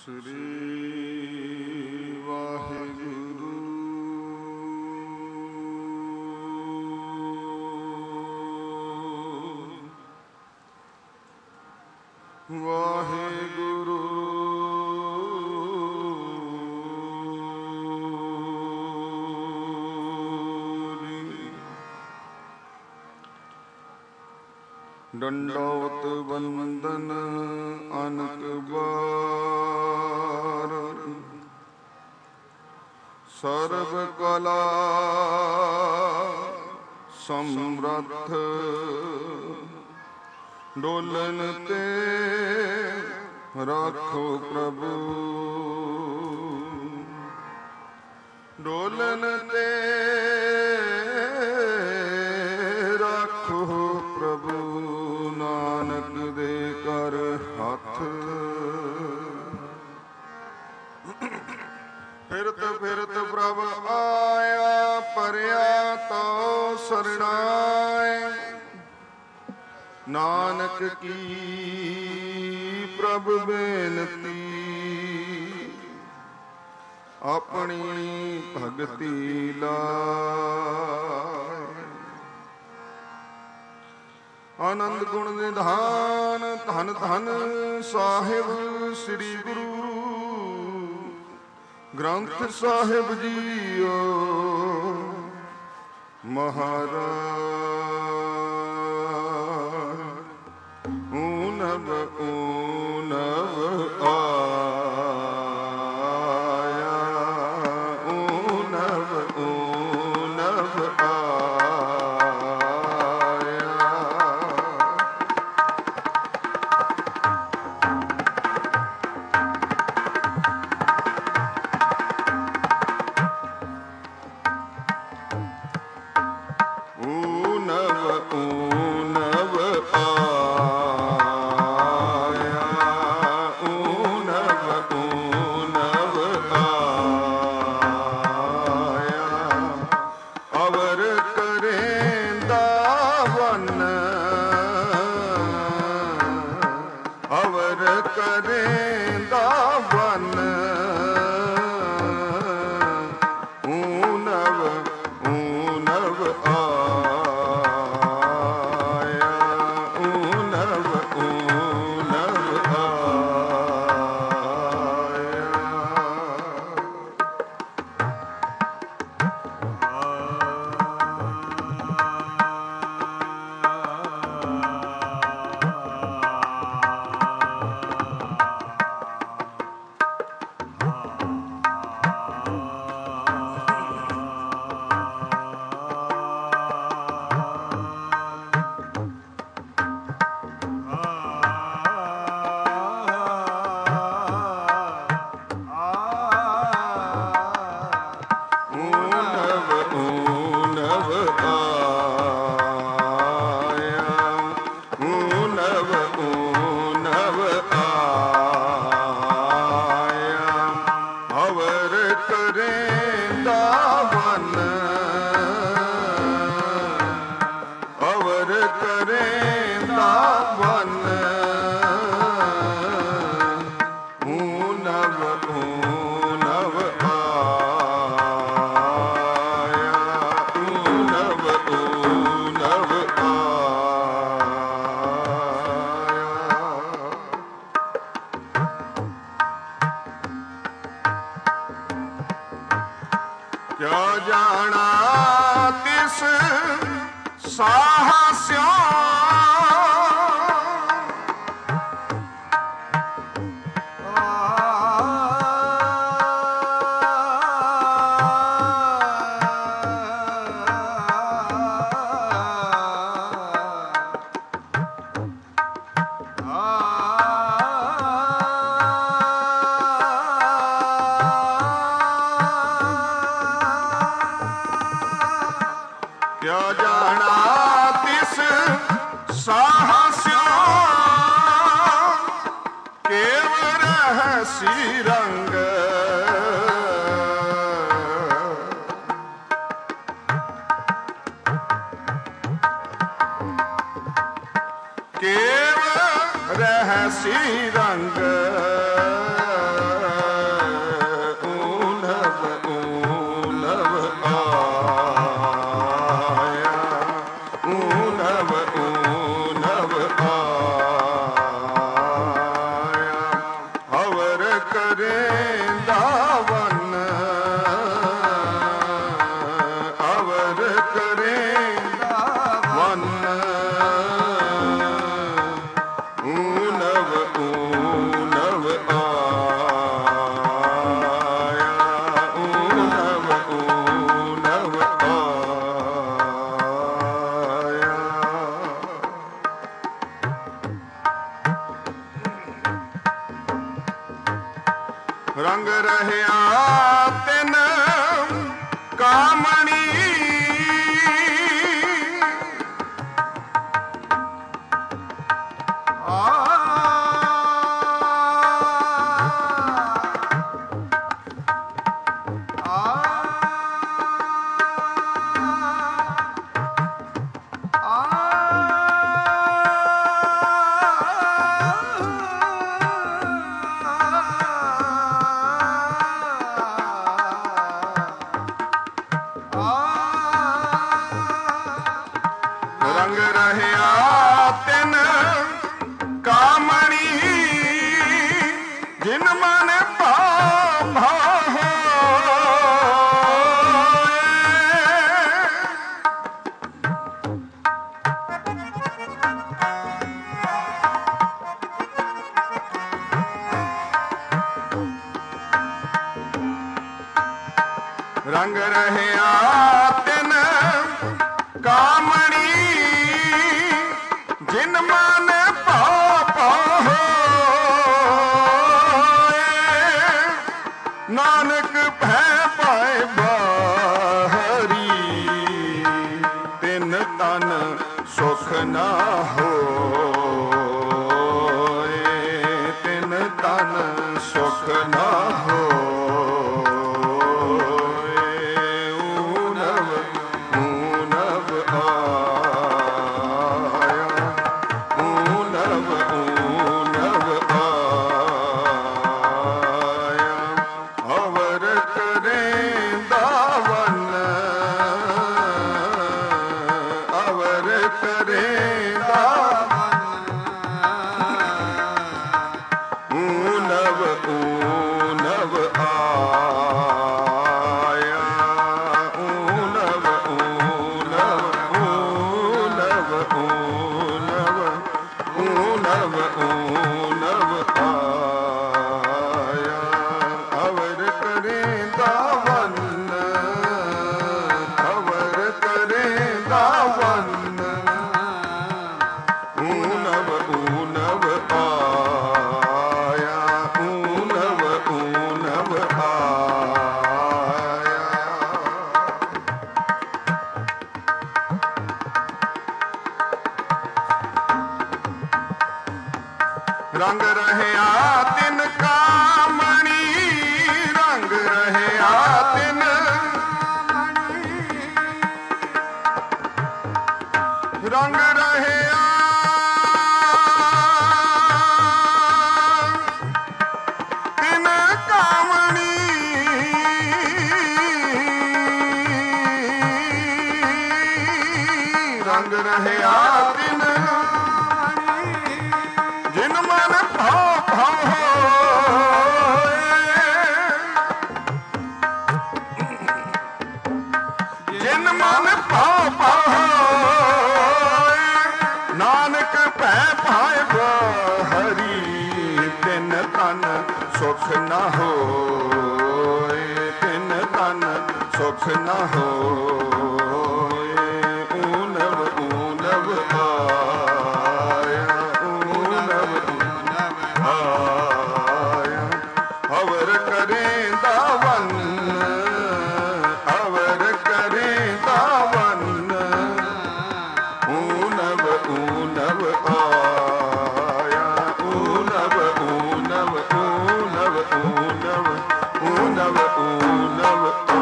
श्री वाहिगुरु वाहिगुरु दंडौत वंदन अनक बार सर्व कला समर्थ डोलन ते राखो प्रभु डोलन ते राखो प्रभु नानक दे कर हाथ फिरत फिरत प्रभ आया परया तो सरणाए नानक की प्रभ बेनती अपनी भगति लाए आनंद गुण निधान धन धन साहिब श्री गुरु ग्रंथ साहिब जीओ महाराज ऊनब ऊनब आया ऊनब ऊनब केव रहसी रंग ਕਰੇਂਦਾ ਵਨ, ਅਵਰ ਕਰੇਂਦਾ ਵਨ, ਊਨਵ ਊਨਵ ਆਇਆ, ਊਨਵ ਊਨਵ ਆਇਆ। ਰੰਗ ਰਹਿਆ ਤਿਨ ਕਾਮਣੀ, ਰੰਗ ਰਹਿਆ ਤਿਨ ਕਾਮਣੀ, ਜਿਨ ਮਨ ਭਾਵਾ ਹੋਏ। ਰੰਗ ਰਹਿਆ ਤਿਨ ਕਾਮਣੀ, ਜਿਨ ਮਨ ਭਾਵਾ ਹੋਏ। ਨਾਨਕ ਭੈ ਪਾਏ ਬਾਹਰੀ, ਤਿਨ ਤਨ ਸੁਖ ਨਾ ਹੋਏ, ਤਿਨ ਤਨ ਸੁਖ ਨਾ ਹੋਏ। ਊਨਵ ਊਨਵ ਆਇਆ, ਊਨਵ ਊਨਵ ਆਇਆ। ਅਵਰ ਕਰੇਂਦਾ ਵਨ, ਅਵਰ ਕਰੇਂਦਾ ਊਨਵ ਊਨਵ ਆਇਆ, ਊਨਵ ਊਨਵ ਊਨਵ ਊਨਵ ਊਨਵ ਊਨਵ ਆਇਆ। ਅਵਰ ਕਰੇਂਦਾ ਵਨ, ਅਵਰ ਕਰੇਂਦਾ ਵਨ, ਊਨਵ ਊਨਵ ਆਇਆ, ਊਨਵ ਊਨਵ ਆਇਆ। ਰੰਗ ਰਹਿਆ ਤਿਨ ਕਾਮਣੀ, ਰੰਗ ਰਹਿਆ ਤਿਨ ਰੰਗ ਰਹਿਆ ਤਿਨ ਕਾਮਣੀ, ਰੰਗ ਰਹਿਆ ਤਿਨ, ਜਿਨ ਮਨ ਭਾਵਾ ਹੋਏ। ਜਿਨ ਮਨ ਭਾਵਾ ਹੋਏ, ਨਾਨਕ ਭੈ ਪਾਏ ਬਾਹਰੀ, ਤਿਨ ਤਨ ਸੁਖ ਨਾ ਹੋਏ, ਤਿਨ ਤਨ ਸੁਖ ਨਾ ਹੋਏ। ਊਨਵ ਊਨਵ ਆਇਆ, ਊਨਵ ਊਨਵ ਆਇਆ। ਅਵਰ ਕਰੇਂਦਾ ਵਨ, ਅਵਰ ਕਰੇਂਦਾ ਵਨ, ਊਨਵ ਊਨਵ ਆਇਆ, ਊਨਵ ਊਨਵ ਊਨਵ ਊਨਵ ਊਨਵ ਊਨਵ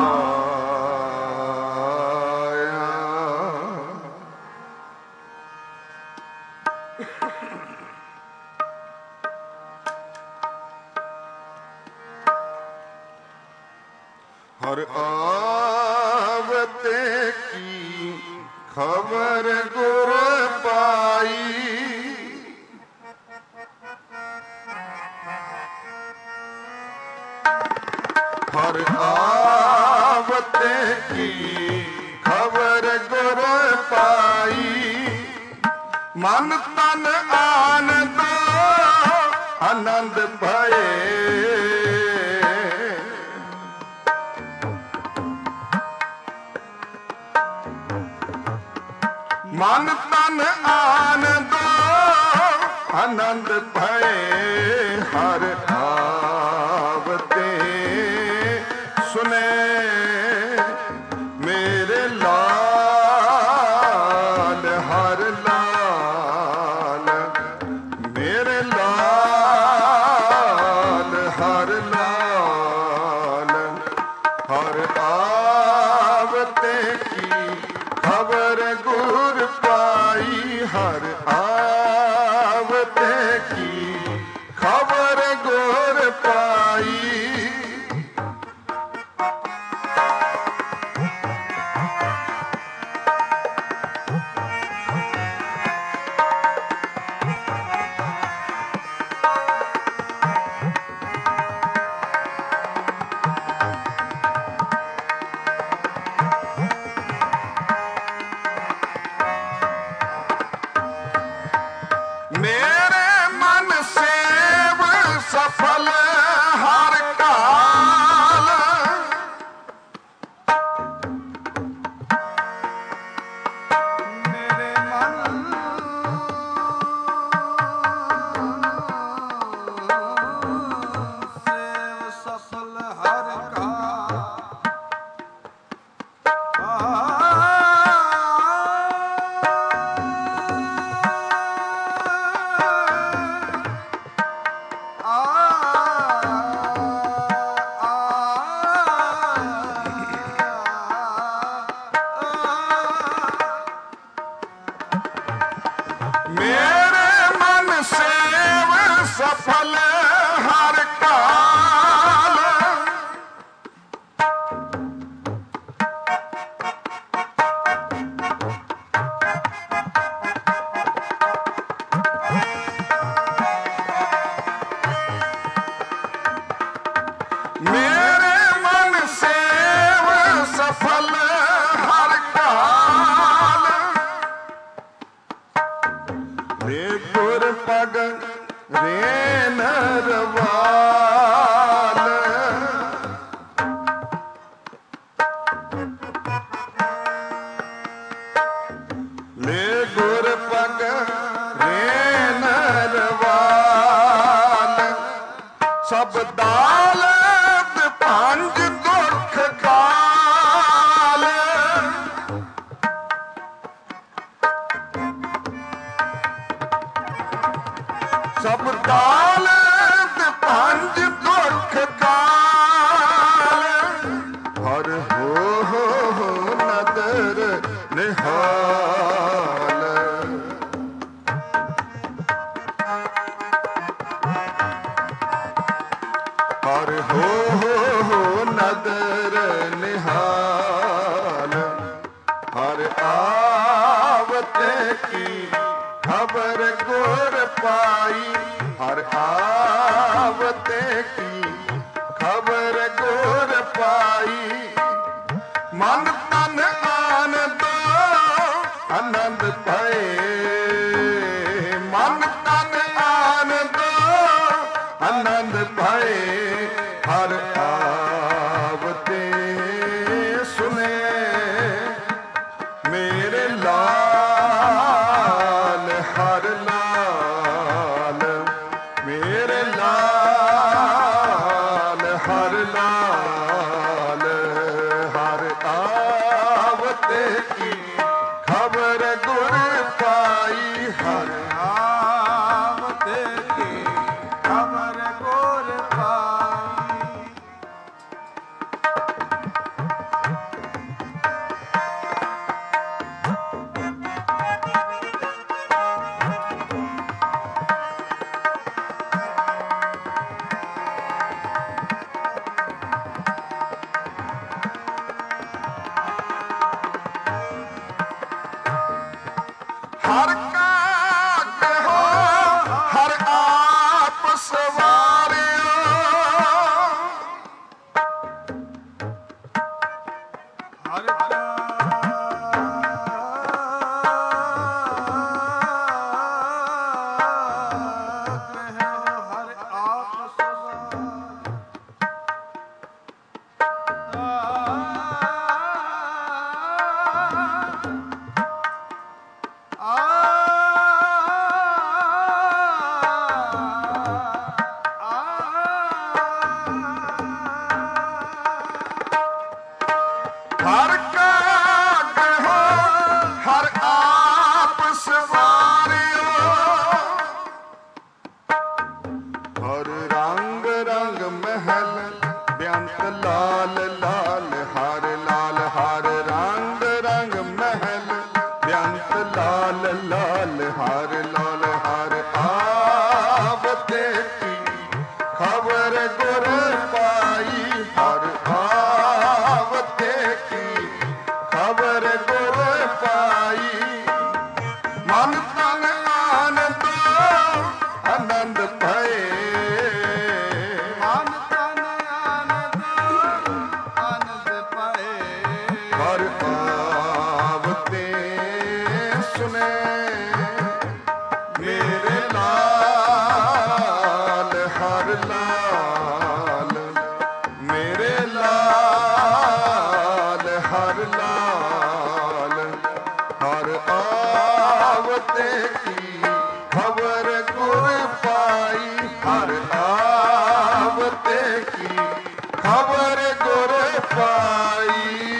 ਆਇਆ। ਹਰ ਆਵਤੇ ਕੀ ਖਬਰ ਗੁਰ ਪਾਈ, हर आवते की खबर गुर पाई। मन तन आनंद आनंद भये। मन तन आनंद आनंद भये। हर आवते सुने मेरे लाल। हर लाल मेरे लाल। हर लाल हर आवते की खबर गुर पाई। हर आवते की खबर गुर पाई। मेरे मन सेव सफल हर काल। मेरे मन सेव सफल हर का। मेरे मन सेव सफल हर काल। मेरे मन सेव सफल हर काल। रे गुर पग रे नरवाल। ले गुर पग रे नरवाल। सब दालत पंज दुख काल। सब दालत पंज दुख काल। हर हो नदर निहाल। हर हो नदर निहाल। हर आवते की खबर गुर पाई। हर आवते की खबर गुर पाई। मन तन आनंद आनंद भये। मन तन आनंद आनंद भये। हर आवते सुने मेरे लाल। हर लाल मेरे लाल। हर लाल हर आवते की खबर गुर पाई। हर आवते की खबर गुर पाई। महल बेअंत लाल लाल हर लाल हर रंग रंग महल बेअंत लाल लाल हर लाल हर आवते की खबर गुर पाई हर आवते की खबर गुर पाई मन तन आनंद आनंद भये ਮਨ ਤਨ ਆਨੰਦ ਆਨੰਦ ਪਏ हर आवते सुने मेरे लाल हर लाल मेरे लाल हर लाल हर आवते की खबर गुर पाई हर आवते की खबर गुर पाई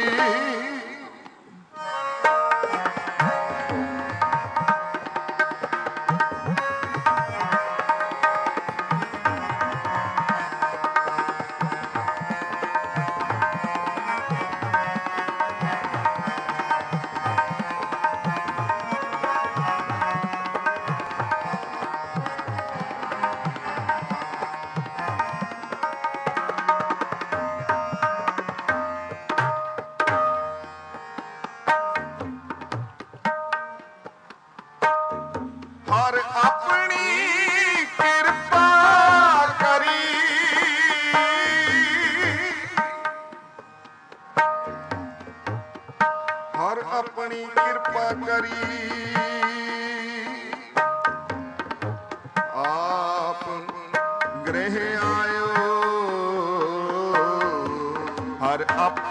हर अपनी कृपा करी हर अपनी कृपा करी आप गृह आयो हर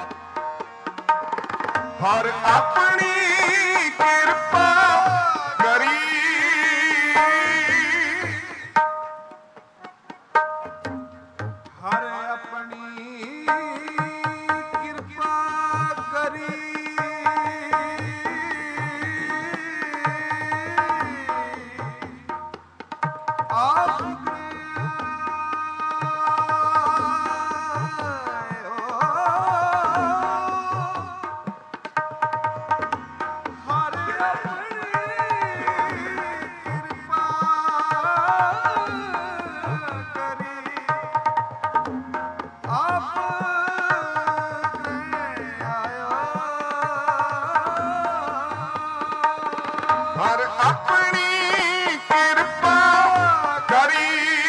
अपनी कृपा करी ਹਰ ਆਪਣੀ ਕਿਰਪਾ ਕਰੀ ਆਪ ਹਰ ਆਪਣੀ ਕਿਰਪਾ ਕਰੀ ਆਪ ਆਇਓ हर अपनी कृपा करी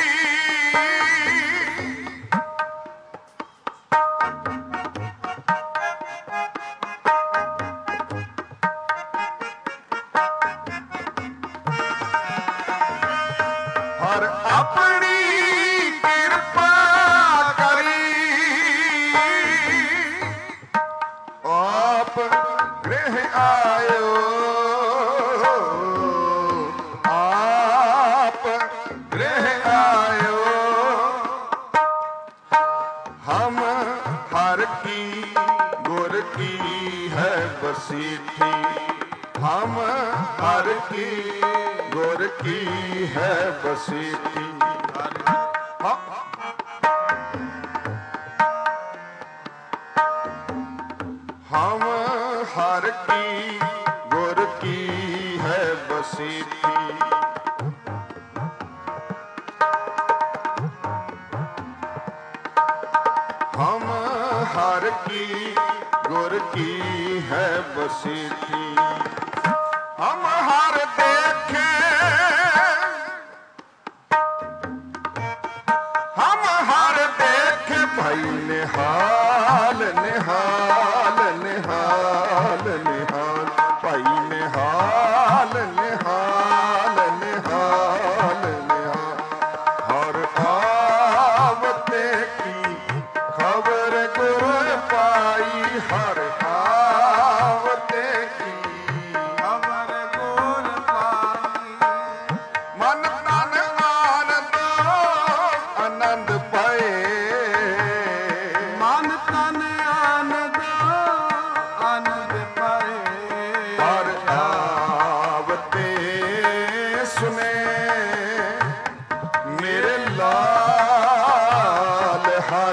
हर अपनी कृपा करी आप गृह आयो आप गृह आयो हम हर की गुर की है बसीठी हम हर की गुर की है बसीठी हम हर की गुर की है बसीठी हम हर की गुर की है बसीठी हम हर देखे हम हर देखे भाई निहाल निहाल निहाल निहाल भाई निहाल निहाल निहाल निहाल हर आवते की खबर गुर पाई हर आवते की ਖਬਰ ਗੁਰ ਪਾਈ मन तन आनंद आनंद पाए ਮਨ ਤਨ ਆਨੰਦ ਆਨੰਦ ਪਏ हर आवते सुने मेरे लाल हर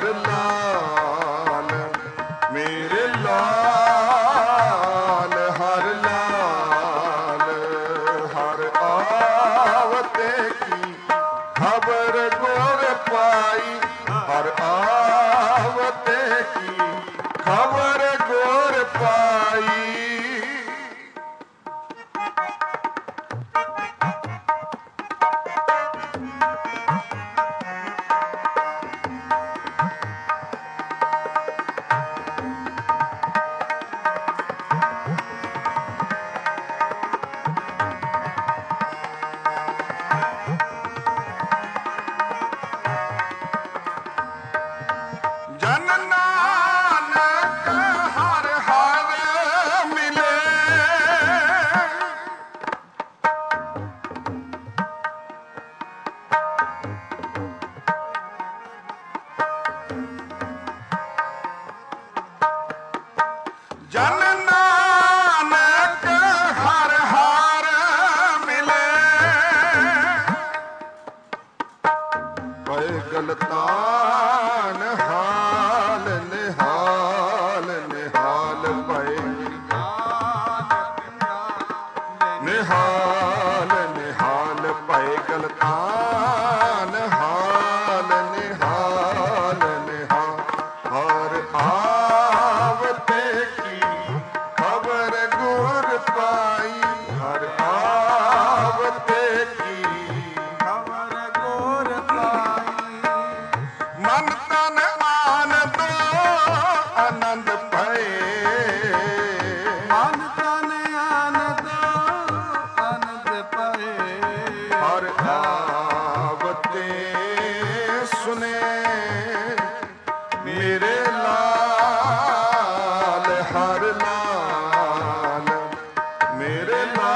की खबर गुर पाई। जन नानक हर हर मिले, जन नानक हर हर मिले, पै गलतान हाल निहाल निहाल पै निहाल निहाल पै गलतान हाल निहाल निहाल। हर आवते की खबर गुर पाई, हर आवते की खबर गुर पाई। मन तन आनंद आनंद भय, मन तन आनंद आनंद पाए। हर आवते सुने मेरे लाल, हर लाल मेरे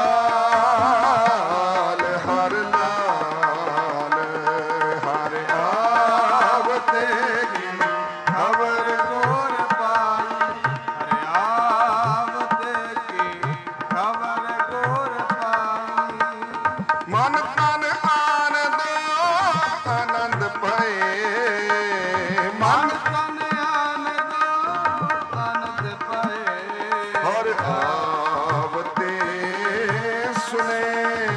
लाल, हर लाल। हर आवते की खबर गुर पाई। हर आवते की खबर गुर पाई। मन तन आनंद आनंद पए, मन तन आनंद आनंद पाए। हर आवते सुने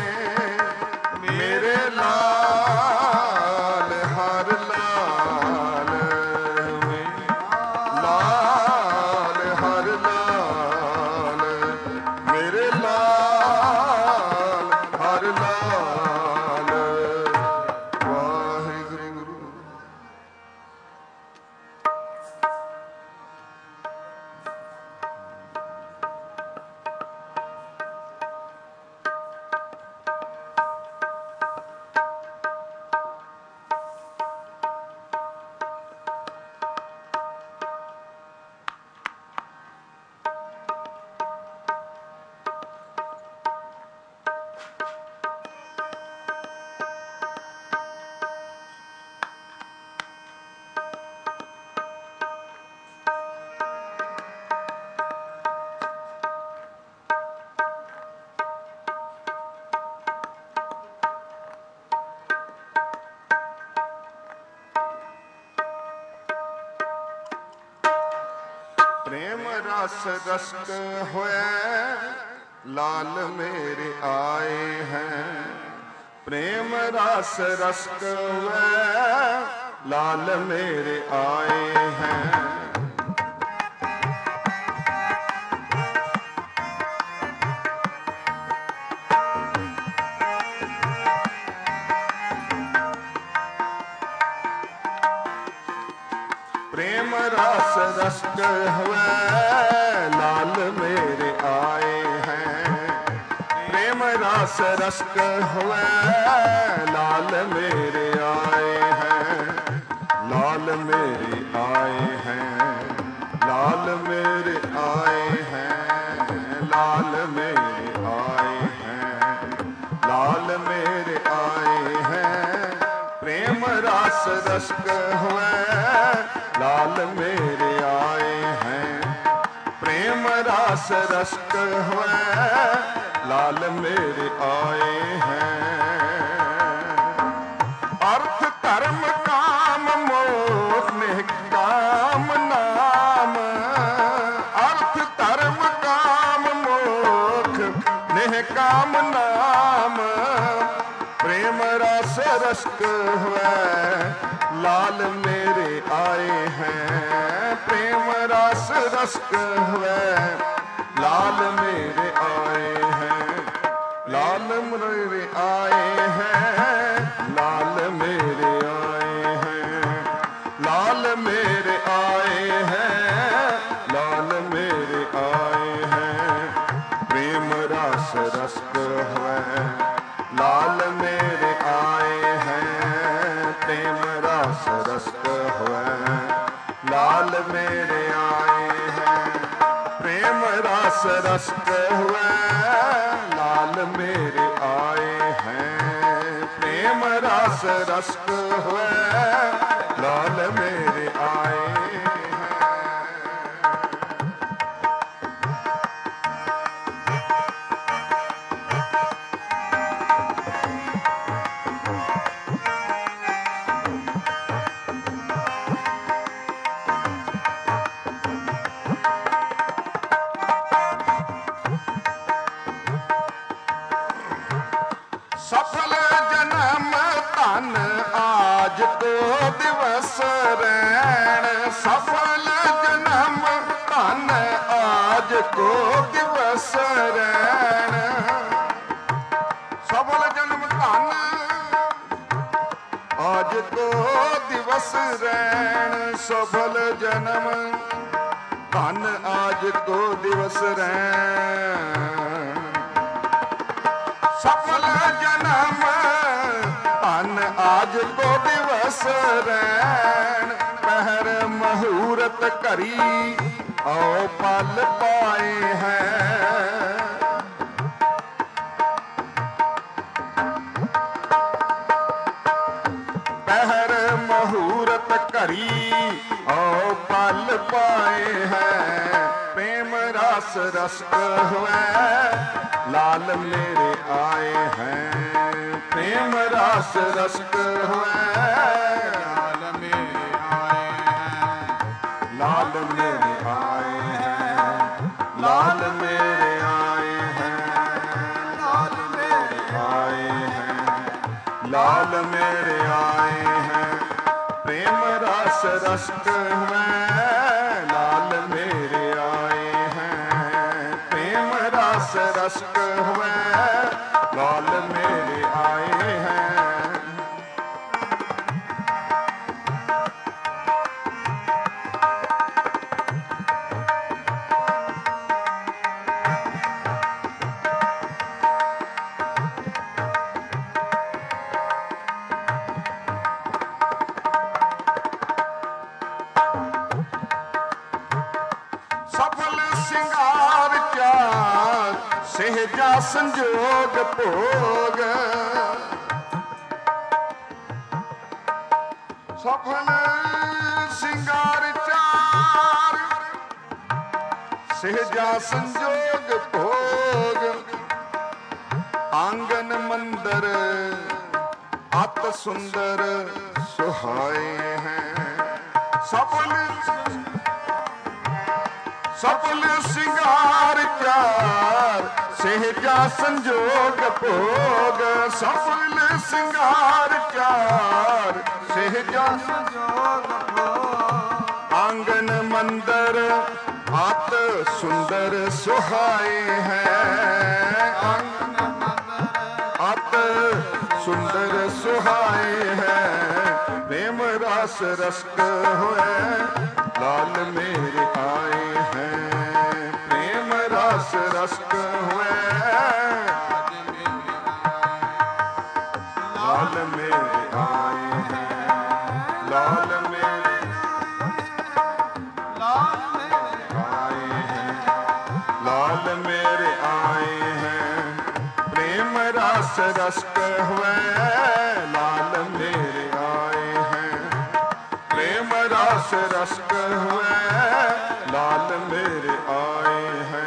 मेरे लाल, हर लाल लाल, हर लाल मेरे लाल, हर लाल। वाहिगुरु। प्रेम रस रसक होए लाल मेरे आए हैं, प्रेम रस रसक हुए लाल मेरे आए हैं। प्रेम रस रसक हुए लाल मेरे आए हैं, प्रेम रस रसक हुए लाल मेरे आए हैं, लाल मेरे आए हैं, लाल मेरे आए हैं, लाल मेरे आए हैं, लाल मेरे आए हैं। प्रेम रस रसक हुए लाल मेरे आए हैं, प्रेम रस रसक हुए लाल मेरे आए हैं। अर्थ धर्म काम मोक्ष निष्काम नाम, अर्थ धर्म काम मोक्ष निष्काम नाम। प्रेम रस रसक हुए लाल मेरे आए हैं, प्रेम रस्क हुए लाल मेरे आए हैं, लाल मेरे आए हैं, लाल मेरे आए हैं, लाल मेरे आए हैं, लाल मेरे आए हैं। प्रेम रस रस्क है लाल मेरे आए हैं, प्रेम रस रस्क है लाल मेरे आए हैं। प्रेम रस रस्क हुए लाल मेरे आए हैं, प्रेम रस रस्क हुए लाल मेरे आए हैं। सफल जन्म धन आज को दिवस रैण, सफल जन्म धन आज को दिवस रैण। सफल जन्म धन आज को दिवस रैण, सफल जन्म धन आज को दिवस रैण। सफल जन्म धन आज को दिवस रैण, पहर मुहूर्त करी औ पल पाए हैं। पहर मुहूर्त करी औ पल पाए हैं। प्रेम रस रस्क हुए लाल मेरे आए हैं, प्रेम रस रस्क हुए लाल मेरे आए हैं, लाल मेरे आए हैं, लाल मेरे आए हैं, लाल मेरे आए हैं, लाल मेरे आए हैं। प्रेम रस रस्क हुए लाल मेरे आए हैं, प्रेम रस रस्क हुए लाल मेरे आए हैं। सफल सिंगार चार सहजा संजोग भोग, सफल सिंगार चार सहजा संजोग भोग। आंगन मंदिर अत सुंदर सुहाए हैं। सफल सफल सिंगार चार सहजा संजोग भोग, सफल सिंगार चार सहजा संजोग भोग। आंगन मंदिर अत सुंदर सुहाए हैं। आंगन मंदिर अत सुंदर सुहाए हैं। प्रेम रस रस्क हुए लाल मेरे आए हैं, प्रेम रस रस्क हुए लाल मेरे आए हैं, लाल मेरे लाल मेरे आए हैं, लाल मेरे आए हैं। प्रेम रस रस्क हुए लाल मेरे आए हैं, प्रेम रस रस्क हुए लाल मेरे आए हैं।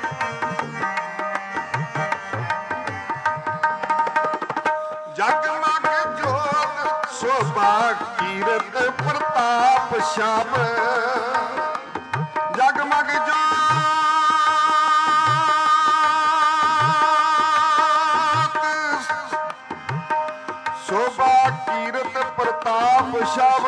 जगमा ਸੋਭਾ ਕੀਰਤ ਪ੍ਰਤਾਪ ਸ਼ਬ ਜਗਮਗ ਜੋਤ ਸੋਭਾ ਕੀਰਤ ਪ੍ਰਤਾਪ ਸ਼ਬ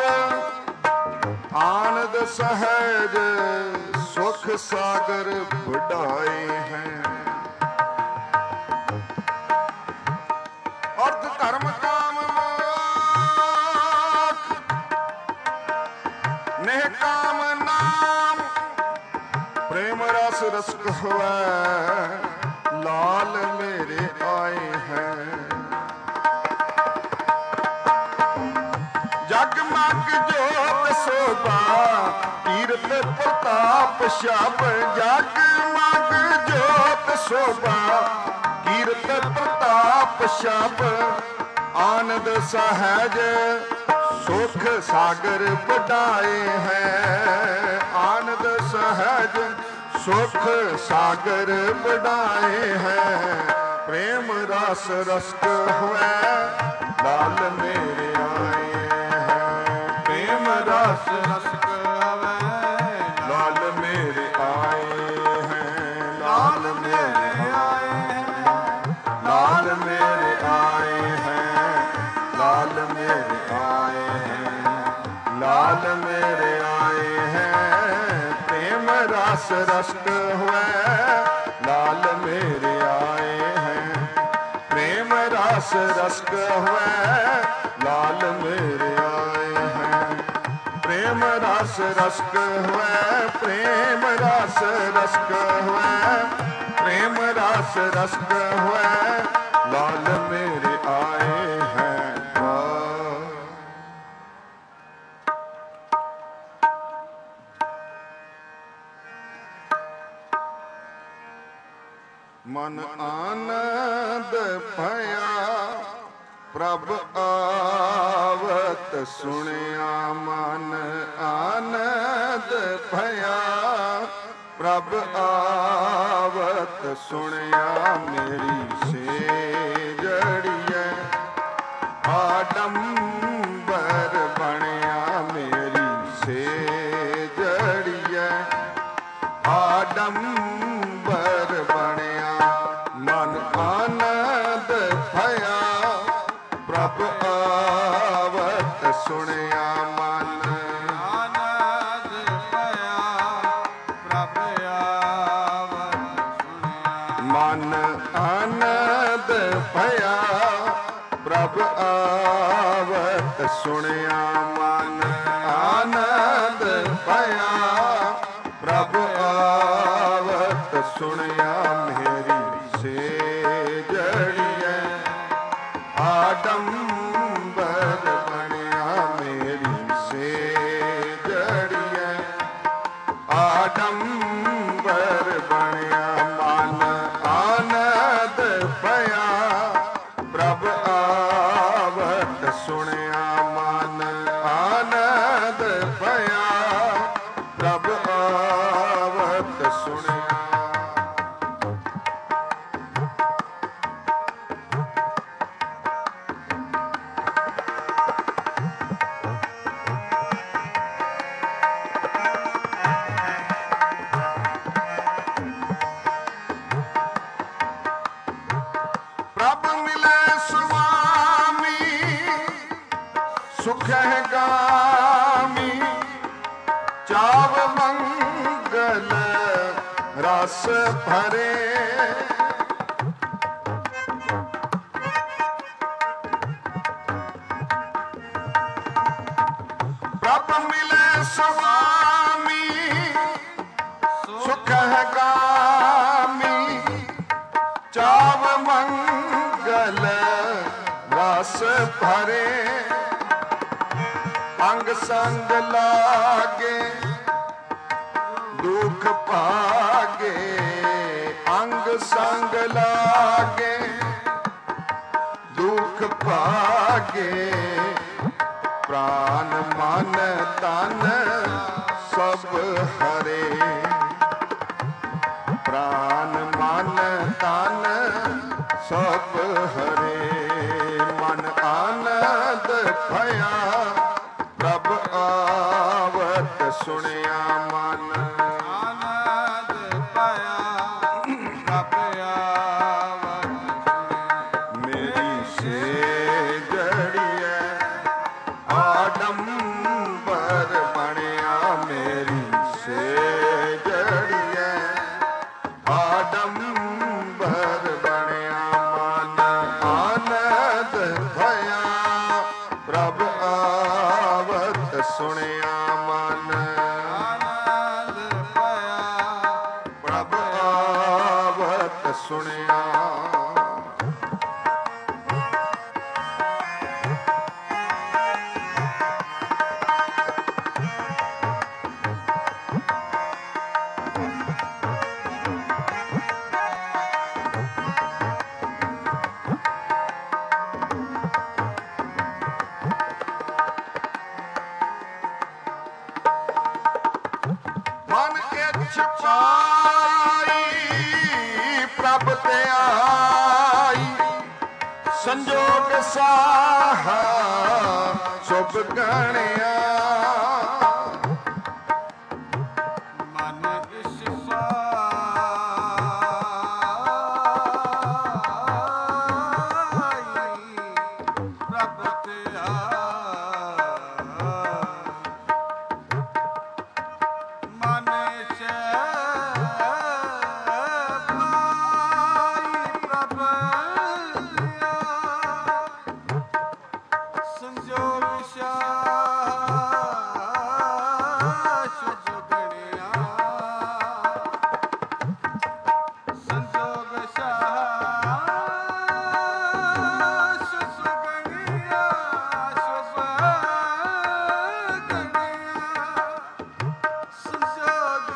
ਆਨੰਦ ਸਹਿਜ ਸੁਖ ਸਾਗਰ ਵਡਾਏ ਹੈ ਅਰਥ ਧਰਮ ਕਾਮ ਮੋਖ ਨਹਿ ਕਾਮ ਨਾਮ ਪ੍ਰੇਮ ਰਸ ਰਸਕ ਹੋਵੇ ਲਾਲ ਮੇਰੇ ਆਏ ਹੈ ਜਗਮਗ ਜੋਤ ਸੋਭਾ ਕੀਰਤ ਪ੍ਰਤਾਪ ਸ਼ਬ ਜਗਮਗ ਜੋਤ ਸੋਭਾ ਕੀਰਤ ਪ੍ਰਤਾਪ ਸ਼ਬ ਆਨੰਦ ਸਹਿਜ ਸੁਖ ਸਾਗਰ ਵਡਾਏ ਹੈ ਆਨੰਦ ਸਹਿਜ ਸੁਖ ਸਾਗਰ ਵਡਾਏ ਹੈ ਪ੍ਰੇਮ ਰਸ ਰਸਕ ਹੋਵੇ ਲਾਲ ਮੇਰੇ ਆਏ ਹੈ ਪ੍ਰੇਮ ਰਸ ਰਸਕ ਹਵੈ ਲਾਲ ਮੇਰੇ ਆਏ ਹੈ ਲਾਲ ਮੇਰੇ ਆਏ ਲਾਲ ਮੇਰੇ ਆਏ ਹੈ ਲਾਲ ਮੇਰੇ ਆਏ ਹੈ ਲਾਲ ਮੇਰੇ ਆਏ ਹੈ ਪ੍ਰੇਮ ਰਸ ਰਸਕ ਹੋਵੇ ਲਾਲ ਮੇਰੇ ਆਏ ਹੈ ਪ੍ਰੇਮ ਰਸ ਰਸਕ ਹੋਵੇ ਲਾਲ ਮੇਰੇ ਆਏ ਹੈ ਪ੍ਰੇਮ ਰਸ ਰਸਕ ਹੋਵੇ ਪ੍ਰੇਮ ਰਸ ਰਸਕ ਹੋਵੇ ਪ੍ਰੇਮ ਰਸ ਰਸਕ ਹੋਵੇ ਲਾਲ ਮੇਰੇ ਆਏ ਹੈ ਮਨ ਆਨੰਦ ਭਇਆ ਪ੍ਰਭ ਆਵਤ ਸੁਣਿਆ ਮਨ ਆਨੰਦ ਭਇਆ ਪ੍ਰਭ ਆਵਤ ਸੁਣਿਆ ਮੇਰੀ ਸੇਜੜੀਐ ਆਡੰਬਰ ਬਣਿਆ ਮੇਰੀ ਸੇਜੜੀਐ ਆਡੰਬਰ ਬਣਿਆ ਮਨ ਆਨੰਦ ਭਇਆ ਪ੍ਰਭ ਆਵਤ ਸੁਣਿਆ ਮਨ ਆਨੰਦ ਭਇਆ ਪ੍ਰਭ ਆਵਤ ਸੁਣਿਆ ਮਨ ਆਨੰਦ ਭਇਆ ਪ੍ਰਭ ਆਵਤ ਸੁਣਿਆ ਮਨ ਆਨੰਦ ਭਇਆ ਪ੍ਰਭ ਆਵਤ ਸੁਣਿਆ ਮੇਰੀ ਸੇਜੜੀਐ ਆਡੰਬਰ ਬਣਿਆ ਮੇਰੀ ਸੇਜੜੀਐ ਆਡੰਬਰ ਬਣਿਆ ਮਨ ਆਨੰਦ ਭਇਆ ਪ੍ਰਭ ਆਵਤ ਸੁਣਿਆ ਮਨ ਆਨੰਦ ਭਇਆ ਪ੍ਰਭ ਆਵਤ ਸੁਣਿਆ ਪ੍ਰਭ ਮਿਲੇ ਸੁਆਮੀ ਸੁਖ ਹੈ ਗਾਮੀ ਚਾਵ ਮੰਗਲ ਰਸ ਭਰੇ ਪ੍ਰਭ ਮਿਲੇ ਸੁਆਮੀ ਸੁਖ ਹੈ ਗਾਮੀ ਚਾਵ ਮੰਗਲ ਰਸ ਭਰੇ ਅੰਗ ਸੰਗ ਲਾਗੇ ਦੁਖ ਭਾਗੇ ਅੰਗ ਸੰਗ ਲਾਗੇ ਦੁਖ ਭਾਗੇ ਪ੍ਰਾਨ ਮਨ ਤਨ ਸਭ ਹਰੇ ਪ੍ਰਾਨ ਮਨ ਤਨ ਸਭ ਹਰੇ ਮਨ ਆਨੰਦ ਭਇਆ ਪ੍ਰਭ ਆਵਤ ਸੁਣਿਆ ਮਨ ਆਨੰਦ ਪਾਇਆ ਪ੍ਰਭ ਆਵਤ ਮੇਰੀ ਸੇਜੜੀਐ ਆਡੰਬਰ ਬਣਿਆ ਮੇਰੀ ਸੇਜੜੀਐ ਆਡੰਬਰ ਬਣਿਆ ਮਨ ਆਨੰਦ ਭਇਆ ਪ੍ਰਭ ਆਵਤ ਸੁਣਿਆ ਮਨ ਆਨੰਦ ਪਾਇਆ ਪ੍ਰਭ ਆਵਤ ਸੁਣਿਆ ਮਨ ਕੇ ਛਪਾਈ ਪ੍ਰਭ ਤੇ ਆਈ ਸੰਜੋਗ ਸਾਹਾ ਸੁਭ ਗਣਿਆ ਮਨ ਇਸ ਸਾਈ ਪ੍ਰਭ ਤੇ ਮਨ ਸੇ ਪਾਈ ਪ੍ਰਭ ਸੰਜੋਗ ਸ਼ੁਭ ਗਣਿਆ ਸੰਜੋਗ ਸ਼ੁਭ ਗਣਿਆ ਸ਼ੁਭ ਗਣਿਆ ਸੰਜੋਗ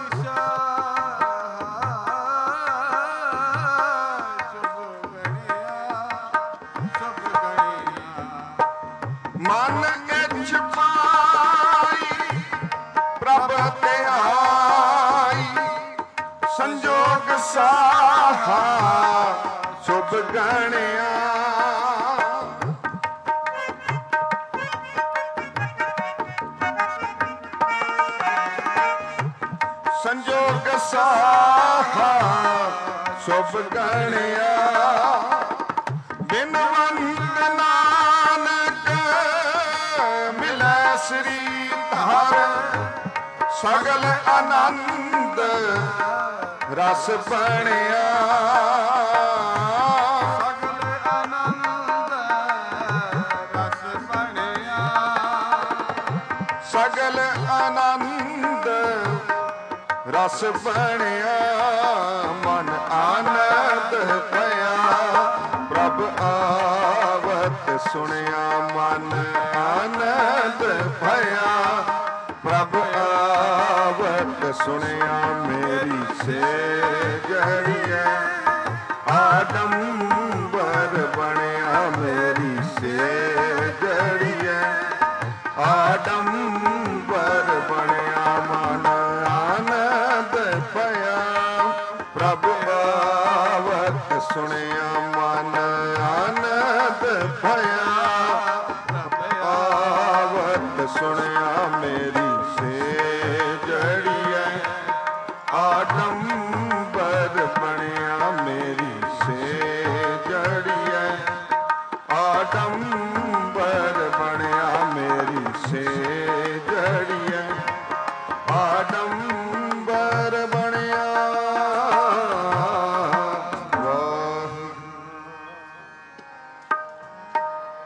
ਸ਼ੁਭ ਗਣਿਆ ਮਨ ਕੇ ਛਪਾਈ ਪ੍ਰਭ ਤੇ ਆਈ ਸੰਜੋਗ ਸਾਹਾ ਸੁਭ ਗਣਿਆ ਸੰਜੋਗ ਸਾਹਾ ਸੁਭ ਗਣਿਆ ਬਿਨ ਵੰਦ ਨਾਨਕ ਮਿਲੈ ਸ੍ਰੀ ਧਾਰ ਸਗਲ ਆਨੰਦ ਰਸ ਬਣਿਆ ਸਗਲ ਆਨੰਦ ਰਸ ਬਣਿਆ ਸਗਲ ਆਨੰਦ ਰਸ ਬਣਿਆ ਮਨ ਆਨੰਦ ਭਇਆ ਪ੍ਰਭ ਆਵਤ ਸੁਣਿਆ ਮਨ ਆਨੰਦ ਭਇਆ ਪ੍ਰਭ ਆਵਤ ਸੁਣਿਆ ਮੇਰੀ ਸੇਜੜੀਐ ਆਡੰਬਰ ਬਣਿਆ ਮੇਰੀ ਸੇਜੜੀਐ ਆਡੰਬਰ ਬਣਿਆ ਮਨ ਆਨੰਦ ਭਇਆ ਪ੍ਰਭ ਆਵਤ ਸੁਣਿਆ ਮਨ ਆਨੰਦ ਭਇਆ ਆਵਤ ਸੁਣਿਆ ਮੇਰੀ ਸੇਜੜੀਐ ਆਡੰਬਰ ਬਣਿਆ ਮੇਰੀ ਸੇਜੜੀਐ ਆਡੰਬਰ ਬਣਿਆ ਮੇਰੀ ਸੇਜੜੀਐ ਆਡੰਬਰ ਬਣਿਆ ਵਾਹਿਗੁਰੂ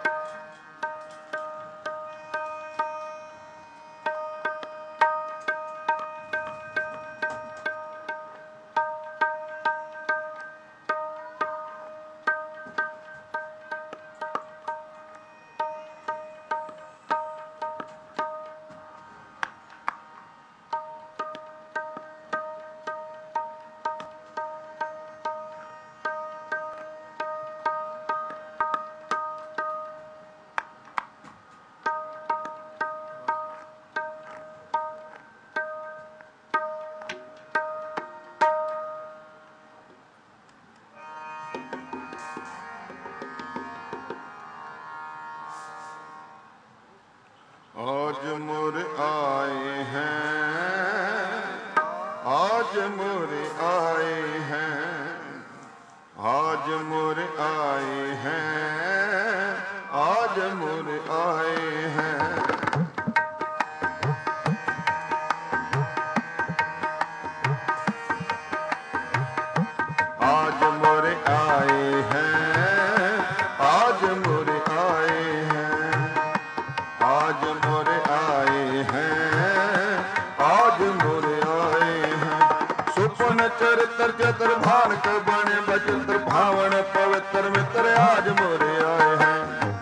चरित्र चतुर्भान के बने बचित्र भावन पवित्र मित्र आज मोरे आए हैं।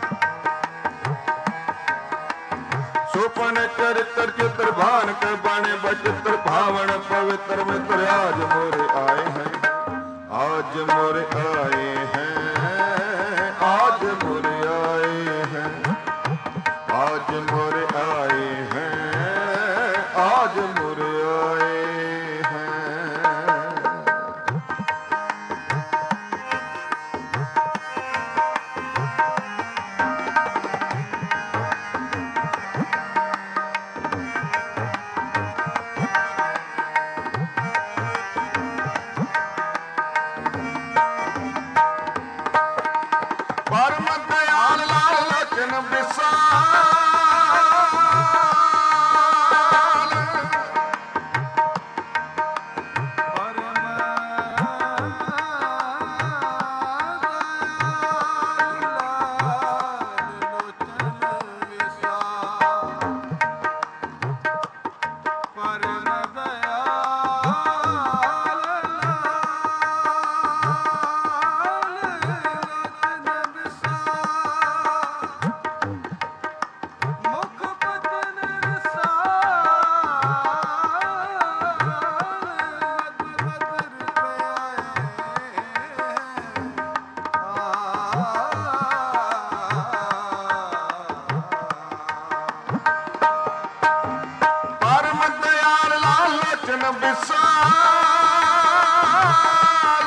सोपन चरित्र चतुर्भान के बने बचित्र भावन पवित्र मित्र आज मोरे आए हैं। आज मोरे आए हैं, आज मोरे आए हैं, आज मोरे आए हैं, आज मोरे आए हैं। परम दयाल लाल लोचन विशाल, विशाल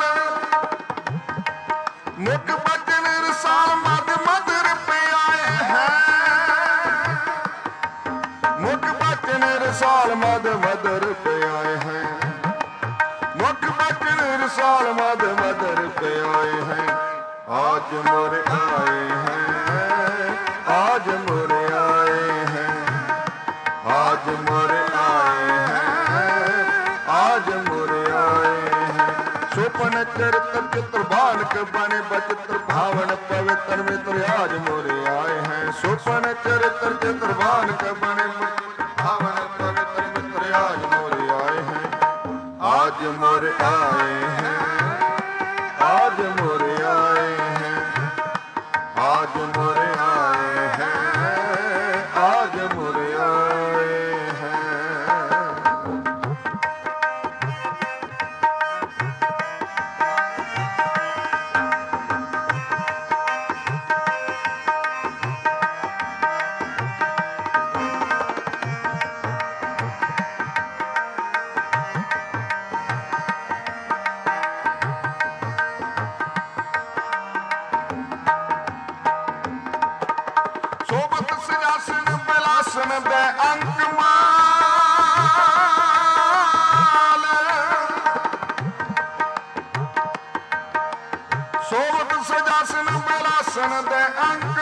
मुख बचन रसाल मद मधुर पे आए हैं। मुख बचन रसाल मद मधुर पे आए हैं। मुख बचन रसाल मद मधुर पे आए हैं। आज मोरे आए हैं, आज मोरे आए हैं, आज मोरे आए हैं, आज मोरे आए हैं। सोपन चरित्र चित्रभान के बने बचित्र भावन पवित्र मित्र आज मोरे आए हैं। सोपन चरित्र चित्रभान के बने बचित्र भावन पवित्र मित्र आज मोरे आए हैं। आज मोरे आए हैं, आज मोरे आए हैं, आज मोरे आए हैं, आज मोरे आए हैं। सोबत सिंहासन बिलासन दे अंक माल। सोबत सिंहासन बिलासन दे अंक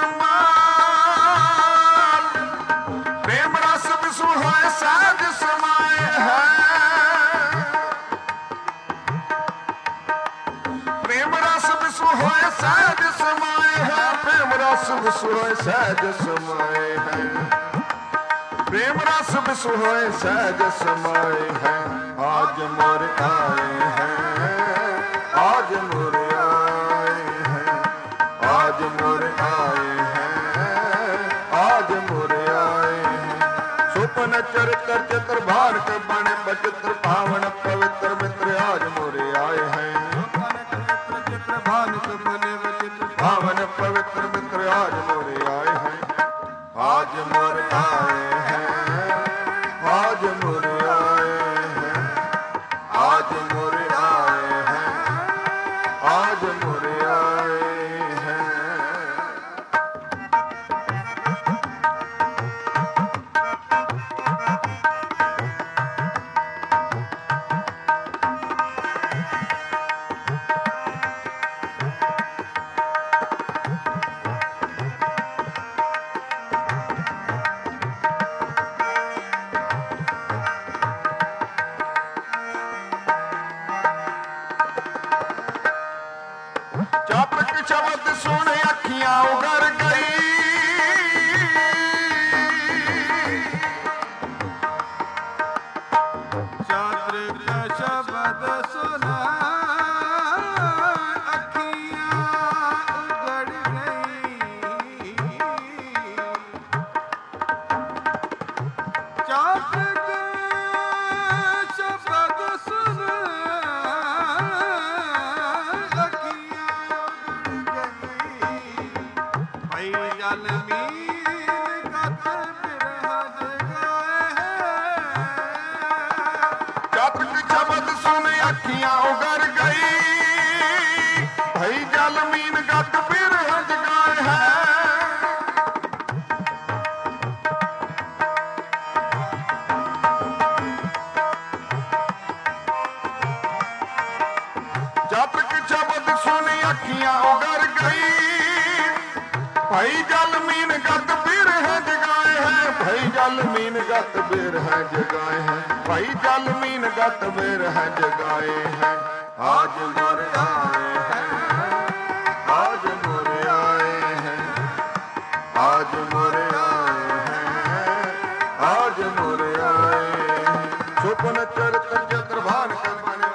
माल। प्रेम रस विश्व होए सहज समाए हैं। प्रेम रस विश्व होए सहज समाए हैं। प्रेम रस विश्व होए सहज समाए हैं। प्रेम रस विश्व होए सहज समाए हैं। आज मोरे आए हैं, आज मोरे आए हैं, आज मोरे आए हैं, आज मोरे आए हैं। सोपन चरित्र चित्रभान के बने बचित्र भावन पवित्र मित्र आज मोरे आए हैं। भावन पवित्र मित्र आज मोरे आए हैं। आज मोरे आए हैं, आज मोरे आए हैं, आज मोरे आए हैं, आज मोरे आए हैं। चातक शब्द सुन अखियां उगर गई। चातक शब्द सुन ਜਲ ਮੀਨ ਗਤ ਬਿਰਹਜ ਗਾਏ ਚਾਤਕ ਸ਼ਬਦ ਸੁਣ ਅੱਖੀਆਂ ਉਗਰ ਗਈ ਭਈ ਜਲ ਮੀਨ ਗਤ ਬਿਰਹਜ ਗਾਏ ਹੈ ਸ਼ਬਦ ਸੁਣ ਅੱਖੀਆਂ ਉਗਰ ਗਈ ਭਾਈ ਜਲ ਮੀਨ ਗਤ ਬਿਰਹ ਜਗਾਏ ਹੈ ਭਾਈ ਜਲ ਮੀਨ ਗਤ ਬਿਰਹ ਜਗਾਏ ਹੈ ਭਾਈ ਜਲ ਮੀਨ ਗਤ ਬਿਰਹ ਜਗਾਏ ਹੈ ਆਜ ਮੁਰ ਆਏ ਹੈ ਆਜ ਮੁਰ ਆਏ ਹੈ ਆਜ ਮੁਰ ਆਏ ਹੈ ਆਜ ਮੁਰ ਆਏ ਸੁਪਨ ਚਰਤ ਚਤੁਰਭਾਨ ਕਰਵਾਨੇ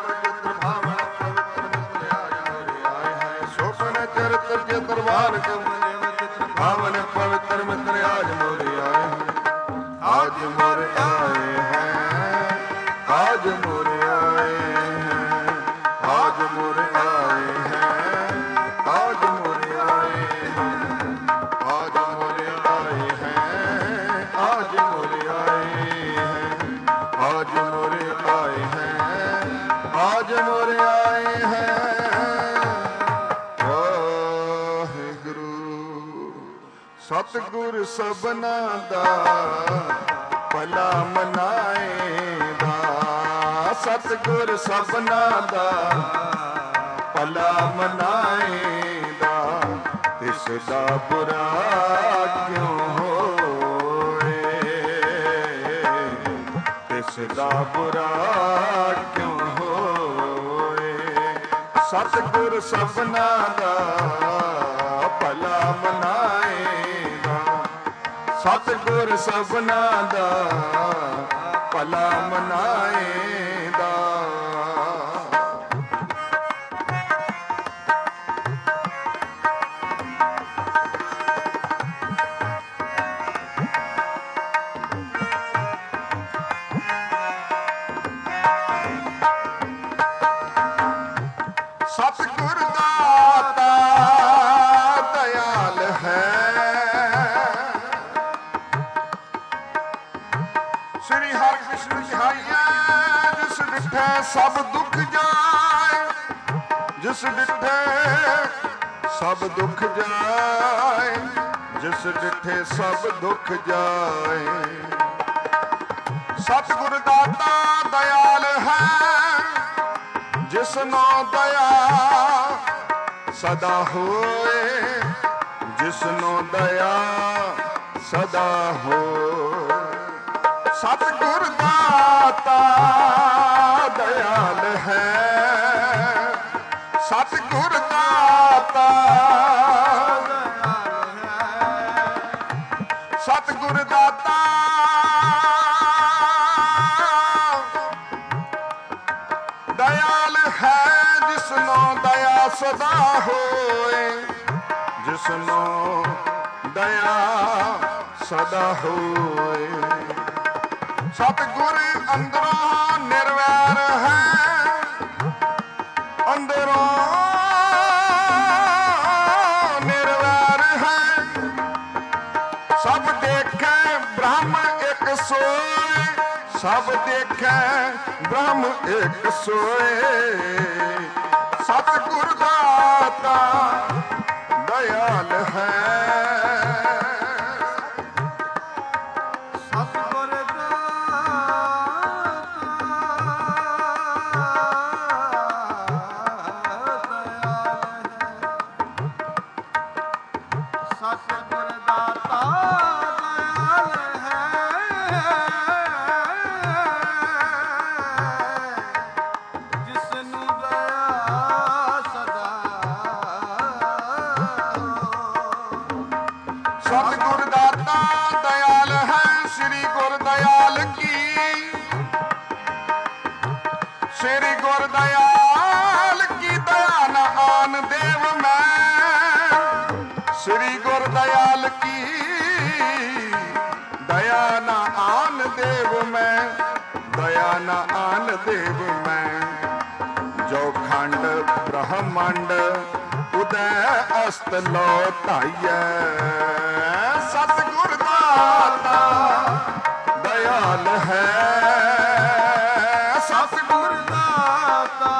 ਚਤੁਰਵਾਨ ਭਾਵਨ ਪਵਿੱਤਰ ਮਿੱਤਰ ਆਜ ਮੋਰ ਆਏ ਆਜ ਮੋਰ ਆਏ ਹੈ ਆਜ ਮੋਰ ਆਏ ਹੈ ਆਜ ਮੋਰ ਆਏ ਹੈ ਆਜ ਮੋਰ ਆਏ ਹੈ ਆਜ ਮੋਰ ਆਏ ਹੈ ਆਜ ਮੋਰ ਆਏ ਹੈ ਆਜ ਮੋਰ ਆਏ ਹੈ ਆਜ ਮੋਰ ਆਏ ਹੈ ਸਤਿਗੁਰ ਸਭਨਾ ਦਾ ਭਲਾ ਮਨਾਏਗਾ ਸਤਿਗੁਰ ਸਭਨਾ ਦਾ ਭਲਾ ਮਨਾਏਗਾ ਤਿਸ ਦਾ ਬੁਰਾ ਕਿਉਂ ਹੋਏ ਤਿਸ ਦਾ ਬੁਰਾ ਕਿਉਂ ਹੋਏ ਸਤਿਗੁਰ ਸਭਨਾ ਦਾ ਭਲਾ ਮਨਾਏਗਾ ਸਤਿਗੁਰ ਸਭਨਾ ਦਾ ਭਲਾ ਮਨਾਏਗਾ ਸਤਿਗੁਰ ਦਾਤਾ ਦਇਆਲ ਹੈ ਸ੍ਰੀ ਹਰਿਕ੍ਰਿਸ਼ਨ ਧਿਆਈਐ ਜਿਸ ਡਿਠੈ ਸਭ ਦੁੱਖ ਜਾਏ ਜਿਸ ਡਿਠੈ ਸਭ ਦੁੱਖ ਜਾਏ ਜਿਸ ਡਿਠੇ ਸਭ ਦੁੱਖ ਜਾਏ ਸਤਿਗੁਰ ਦਾਤਾ ਦਇਆਲ ਹੈ ਜਿਸਨੋ ਦਇਆ ਸਦਾ ਹੋਏ ਜਿਸਨੋ ਦਇਆ ਸਦਾ ਹੋਏ ਸਤਿਗੁਰ ਦਾਤਾ ਦਇਆਲ ਹੈ ਸਤਿਗੁਰ ਦਾਤਾ ਦਇਆਲ ਹੈ ਸਤਿਗੁਰ ਦਾਤਾ ਦਇਆਲ ਹੈ ਜਿਸਨੋ ਦਇਆ ਸਦਾ ਹੋਏ ਜਿਸਨੋ ਦਇਆ ਸਦਾ ਹੋਏ ਸਤਿਗੁਰ ਅੰਦਰੋਂ ਨਿਰਵੈਰ ਹੈ ਅੰਦਰੋਂ ਨਿਰਵੈਰ ਹੈ ਸਭ ਦੇਖੈ ਬ੍ਰਹਮ ਇੱਕ ਸੋਏ ਸਭ ਦੇਖੈ ਬ੍ਰਹਮ ਇੱਕ ਸੋਏ ਸਤਿਗੁਰ ਦਾਤਾ ਦਇਆਲ ਹੈ ਸਤਿਗੁਰ ਸਤਿਗੁਰ ਦਾਤਾ ਦਇਆਲ ਹੈ ਜਿਸਨੂੰ ਦਇਆ ਸਦਾ ਸਤਿਗੁਰ ਦਾਤਾ ਦਇਆਲ ਹੈ ਸ੍ਰੀ ਗੁਰ ਦਇਆਲ ਕੀ ਸ੍ਰੀ ਗੁਰ ਦਇਆਲ ਕੀ ਦਇਆ ਨ ਆਨ ਦੇਵ ਮੈਂ ਸ੍ਰੀ ਗੁਰ ਦਇਆਲ ਕੀ ਦਇਆ ਨ ਆਨ ਦੇਵ ਮੈਂ ਦਇਆ ਨ ਆਨ ਦੇਵ ਮੈਂ ਜੋ ਖੰਡ ਬ੍ਰਹਮੰਡ ਹਿਰਦੈ ਅਸਤ ਲੋ ਧਾਈਐ ਸਤਿਗੁਰ ਦਾਤਾ ਦਇਆਲ ਹੈ ਸਤਿਗੁਰ ਦਾਤਾ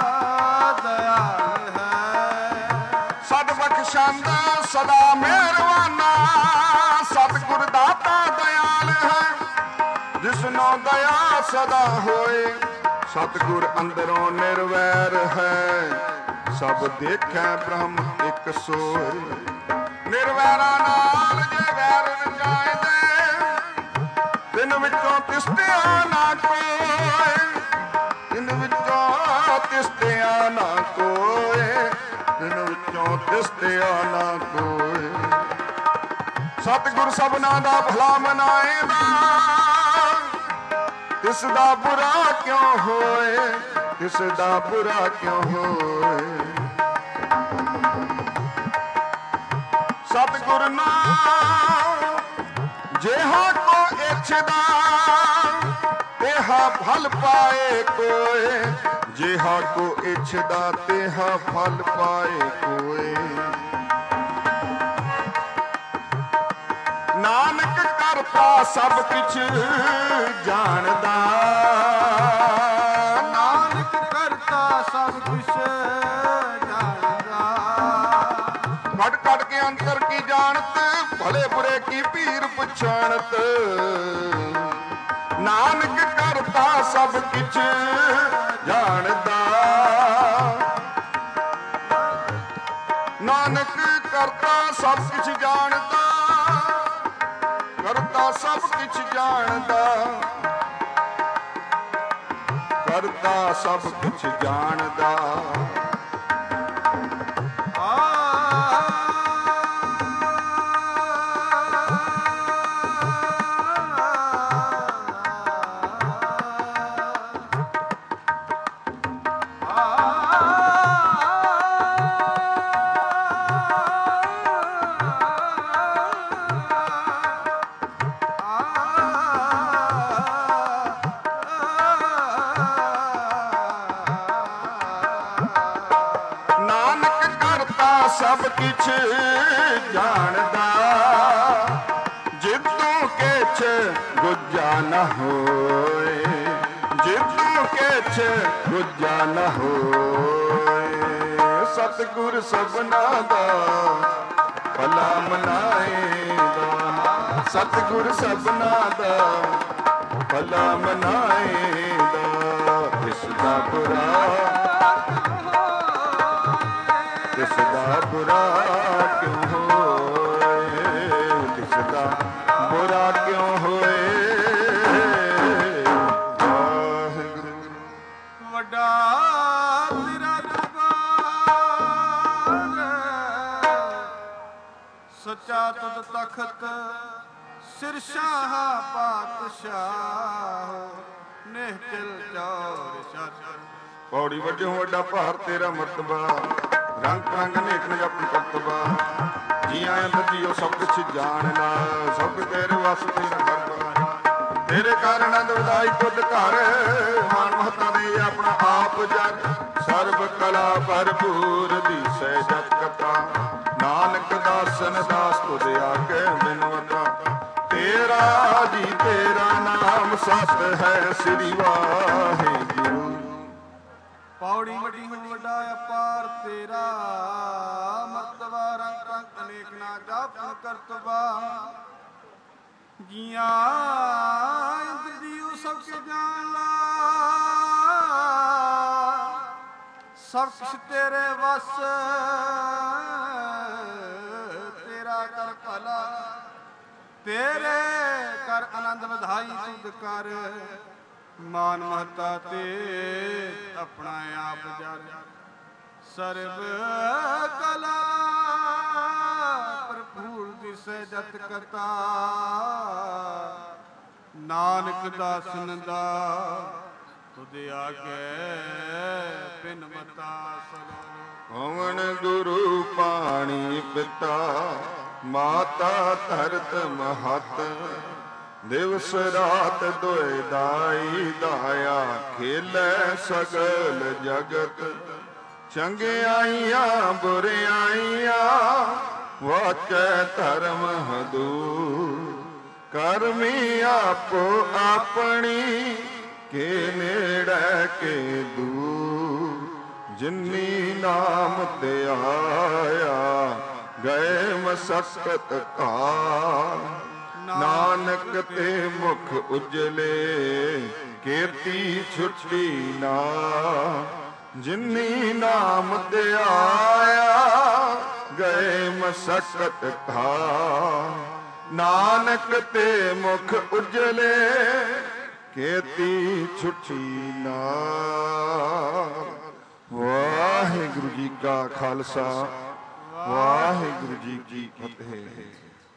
ਦਇਆਲ ਹੈ ਸਦ ਬਖਸ਼ੰਦ ਸਦਾ ਮਿਹਰਬਾਨਾ ਸਤਿਗੁਰ ਦਾਤਾ ਦਇਆਲ ਹੈ ਜਿਸਨੋ ਦਇਆ ਸਦਾ ਹੋਏ ਸਤਿਗੁਰ ਅੰਦਰੋਂ ਨਿਰਵੈਰ ਹੈ ਸਭ ਦੇਖੈ ਬ੍ਰਹਮ ਇੱਕ ਸੋਏ ਨਿਰਵੈਰਾ ਨਾਲ ਜੇ ਵੈਰ ਰਚਾਇਦੇ ਤਿੰਨ ਵਿੱਚੋਂ ਤਿਸਤਿਆ ਨਾ ਕੋਏ ਤਿੰਨ ਵਿੱਚੋਂ ਤਿਸਤਿਆ ਨਾ ਕੋਏ ਤਿੰਨ ਵਿੱਚੋਂ ਤਿਸਤਿਆ ਨਾ ਕੋਏ ਸਤਿਗੁਰ ਸਭਨਾ ਦਾ ਭਲਾ ਮਨਾਏਦਾ ਤਿਸ ਦਾ ਬੁਰਾ ਕਿਉਂ ਹੋਏ ਤਿਸ ਦਾ ਬੁਰਾ ਕਿਉਂ ਹੋਏ ਸਤਿਗੁਰ ਨਾਮ ਜਿਹਾ ਕੋ ਇਛਦਾ ਤੇਹਾ ਫਲ ਪਾਏ ਕੋਏ ਜਿਹਾ ਕੋ ਇਛਦਾ ਤੇਹਾ ਫਲ ਪਾਏ ਕੋਏ ਨਾਨਕ ਕਰਤਾ ਸਭ ਕਿਛ ਜਾਣਦਾ ਨਾਨਕ ਕਰਤਾ ਸਭ ਕੁਛ ਜਾਣਦਾ ਘਟ ਘਟ ਕੇ ਅੰਤਰ ਕੀ ਜਾਣਤ ਭਲੇ ਬੁਰੇ ਕੀ ਭੀਰ ਪਛਾਣਤ ਨਾਨਕ ਕਰਤਾ ਸਭ ਕਿਛ ਜਾਣਦਾ ਨਾਨਕ ਕਰਤਾ ਸਭ ਕਿਛ ਜਾਣਦਾ ਕਰਤਾ ਸਭ ਕਿਛ ਜਾਣਦਾ ਕਰਤਾ ਸਭ ਕਿਛ ਜਾਣਦਾ ਸਭ ਕਿਛ ਜਾਣਦਾ ਜਿਤੂ ਕਿਛ ਗੁੱਜਾ ਨ ਹੋਏ ਜਿਤੂ ਕਿਛ ਗੁੱਜਾ ਨ ਹੋਏ ਸਤਿਗੁਰ ਸਭਨਾ ਦਾ ਭਲਾ ਮਨਾਏਦਾ ਸਤਿਗੁਰ ਸਭਨਾ ਦਾ ਭਲਾ ਮਨਾਏਦਾ ਇਸ ਦਾ ਬੁਰਾ ਤਿਸ ਦਾ ਬੁਰਾ ਕਿਉਂ ਹੋਏ ਤਿਸ ਦਾ ਬੁਰਾ ਕਿਉਂ ਹੋਏ ਵਾਹਿਗੁਰੂ ਵੱਡਾ ਤੇਰਾ ਦਰਬਾਰ ਸੱਚਾ ਤੁਧ ਤਖਤ ਸਿਰ ਸ਼ਾਹ ਪਾਤਸ਼ਾਹ ਨਿਹਚਲ ਚੌਰ ਸ਼ਾਹ ਪੌੜੀ ਵੱਡਿਓ ਵੱਡਾ ਭਾਰ ਤੇਰਾ ਮਰਤਬਾ ਰੰਗ ਰੰਗ ਨੇਕ ਨੇ ਆਪਣੀ ਕਰਤਬਾ ਜੀ ਆਇਆਂ ਜੀਓ ਸਭ ਕੁਛ ਜਾਣਨਾ ਸਭ ਤੇਰੇ ਵਸ ਤੇਰਾ ਕਰਵਾ ਤੇਰੇ ਕਾਰਨ ਆਨੰਦ ਵਧਾਈ ਤੁਧ ਘਰ ਮਾਨ ਮਹਤਾ ਦੇ ਆਪਣਾ ਆਪ ਜਗ ਸਰਬ ਕਲਾ ਭਰਪੂਰ ਦੀਸੈ ਜਤ ਕਥਾ ਨਾਨਕ ਦਾਸਨ ਦਾਸ ਤੁਧ ਆਗੇ ਬਿਨਵਤਾ ਤੇਰਾ ਜੀ ਤੇਰਾ ਨਾਮ ਸਤ ਹੈ ਸ੍ਰੀ ਵਾਹਿਗੁਰੂ ਪੌੜੀ ਵੱਡੀ ਹੋ ਵੱਡਾ ਅਪਾਰ ਤੇਰਾ ਮਰਤਬਾ ਰੰਗ ਰੰਗ ਅਨੇਕ ਨਾ ਜਾਪਨ ਕਰਤਬਾ ਜੀਆਂ ਇੰਦ ਜੀਉ ਸਭ ਕੇ ਜਾਣ ਲਾ ਸਭ ਕੁਛ ਤੇਰੇ ਵਸ ਤੇਰਾ ਕਰ ਭਲਾ ਤੇਰੇ ਕਰ ਆਨੰਦ ਵਧਾਈ ਤੁਧ ਕਰ ਮਾਨ ਮਹਤਾ ਤੇ ਆਪਣਾ ਆਪ ਜਰ ਸਰਬ ਕਲਾ ਭਰਪੂਰ ਦਿਸੈ ਜਤ ਕਤਾ ਨਾਨਕ ਦਾਸਨ ਦਾ ਤੁਧ ਆਗੇ ਪਿਨ ਮਤਾ ਸਲੋ ਪਵਨ ਗੁਰੂ ਪਾਣੀ ਪਿਤਾ ਮਾਤਾ ਧਰਤ ਮਹਤ ਦਿਵਸ ਰਾਤ ਦੁਇ ਦਾਈ ਦਾਇਆ ਖੇਲੇ ਸਗਲ ਜਗਤ ਚੰਗਿਆਈਆਂ ਬੁਰਿਆਈਆਂ ਵਾਚੈ ਧਰਮ ਹਦੂਰ। ਕਰਮੀ ਆਪੋ ਆਪਣੀ ਕੇ ਨੇੜੇ ਕੇ ਦੂਰ। ਜਿਨੀ ਨਾਮ ਤੇ ਆਇਆ ਗਏ ਮਸਕਤ ਕਾਲ। ਨਾਨਕ ਤੇ ਮੁਖ ਉਜਲੇ ਕੀਰਤੀ ਛੁੱਟੀ ਨਾ। ਜਿਨੀ ਨਾਮ ਤੇ ਆਇਆ ਗਏ ਮਸਕਤ ਕਾਲ। ਨਾਨਕ ਤੇ ਮੁਖ ਉਜਲੇ ਕੀਤੀ ਛੁੱਟੀ ਨਾ। ਵਾਹਿਗੁਰੂ ਜੀ ਕਾ ਖਾਲਸਾ, ਵਾਹਿਗੁਰੂ ਜੀ ਕੀ ਫਤਿਹ।